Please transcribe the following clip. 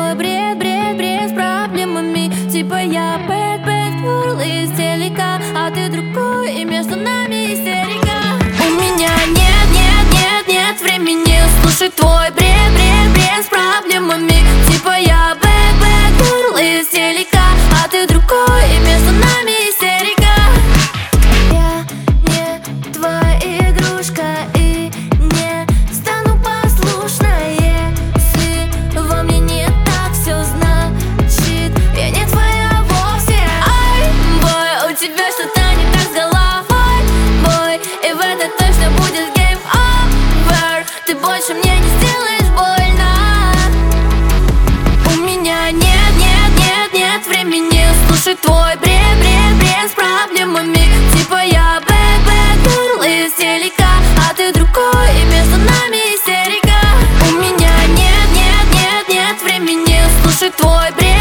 твой бред, бред, бред с проблемами. Типа я bad, bad girl из телека, а ты другой, и между нами истерика. У меня нет, нет, нет, нет времени слушать твой бред, бред, бред с проблемами. Типа я bad, bad girl из телека, а ты другой, и между нами истерика. Я не твоя игрушка и не стану послушной, если во мне не так все, значит я не твоя вовсе. Ай, бой, у тебя что-то не так с головой, бой, и в это точно будет game over. Ты больше мне не сделаешь больно. У меня нет, нет, нет, нет времени слушать твой бред, бред, бред с проблемами. Типа я bad, bad girl из телека, а ты другой, и между нами истерика. У меня нет, нет, нет, нет времени слушать твой бред.